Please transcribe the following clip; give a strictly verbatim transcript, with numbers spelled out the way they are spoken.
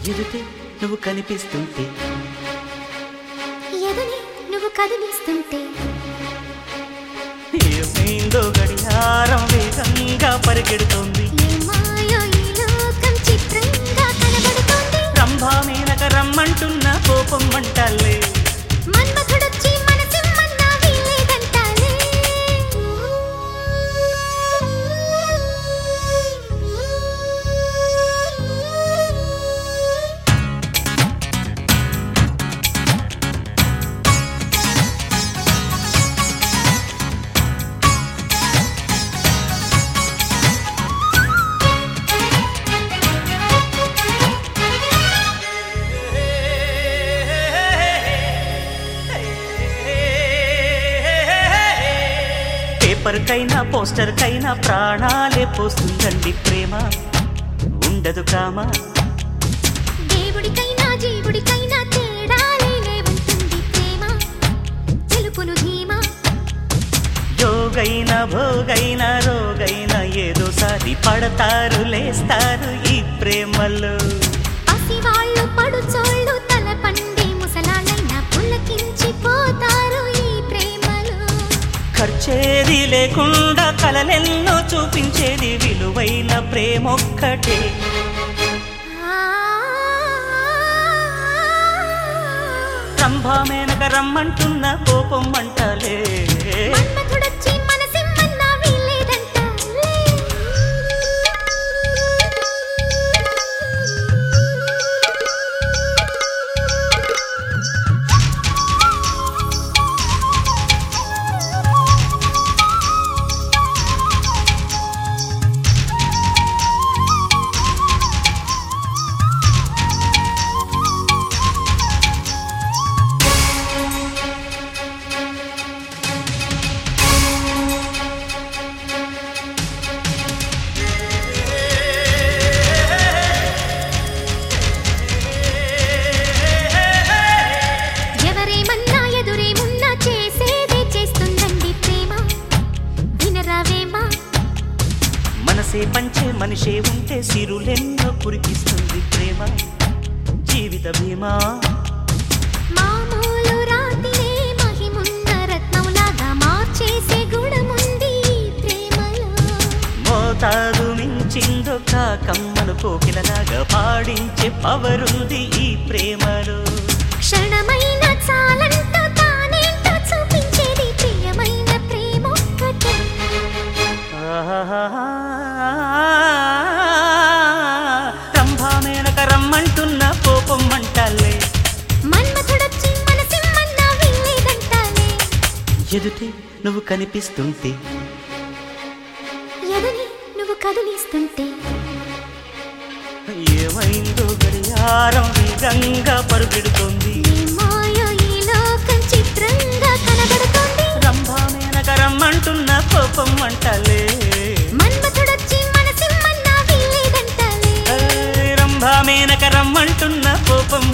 ఎదుటే నువ్వు కనిపిస్తుంటే ఎదుని నువ్వు కదిలిస్తుంటే ఏమైందో గడియారం వేగంగా పరిగెడుతోంది ఏమాయో ఈ లోకం చిత్రంగా కనబడుతోంది రంభా మేనక రమ్మంటున్న కోపం మంటాలే మన్మథుడొచ్చి మనసిమ్మన్నా వీల్లేదంటాలే పేపర్కైనా పోస్టర్కైనా ప్రాణాలే పోస్తుందండి ప్రేమ ఉండదు కామా దేవుడికైనా జీవుడికైనా తేడాలే లేవుంటుంది ప్రేమ తెలుపును ధీమా యోగైనా భోగైనా రోగైనా ఏదోసారి పడతారు లేస్తారు ఈ ప్రేమలో పసివాళ్ళు పడుచోళ్ళు తల పండే ముసలాళ్ళైనా పులకించిపోతారు ఈ ప్రేమలో ఖర్చేది లేకుండా కలలెన్నో చూపించేది విలువైన ప్రేమొక్కటే రంభా మేనక రమ్మంటున్న కోపం మంటలే మన్మథుడొచ్చి మనసిమ్మన్నా వీల్లేదంటాలే ఎవరేమన్నా ఎదురేమున్నా చేసేదే చేస్తుందండి ప్రేమ వినరావేమా మనసే పంచే మనిషే ఉంటే సిరులెన్నో కురికిస్తుంది ప్రేమ జీవిత భీమా మామూలు రాతినే మహిమున్న రత్నంలాగా మార్చేసే గుణముంది ఈ ప్రేమలో మోతాదు మించిందో కాకమ్మను కోకిలలాగా పాడించే పవరుంది ఈ ప్రేమలో క్షణమైన చాలంటూ తానేంటో చూపించేది ప్రియమైన ప్రేమ ఒక్కటే ఆహాహా. రంభా మేనక రమ్మంటున్న కోపం మంటాలే మన్మథుడొచ్చి మనసిమ్మన్నా వీల్లేదంటాలే ఎదుటే నువ్వు కనిపిస్తుంటే ఎదుని నువ్వు కదిలిస్తుంటే ఏమైందో గడియారం వేగంగా పరుగెడుతోంది ఏమాయో ఈ లోకం చిత్రంగా కనబడుతోంది రంభా మేనక రమ్మంటున్న కోపం మంటలే మన్మథుడొచ్చి మనసిమ్మన్నా వీల్లేదంటాలే రంభా మేనక రమ్మంటున్న కోపం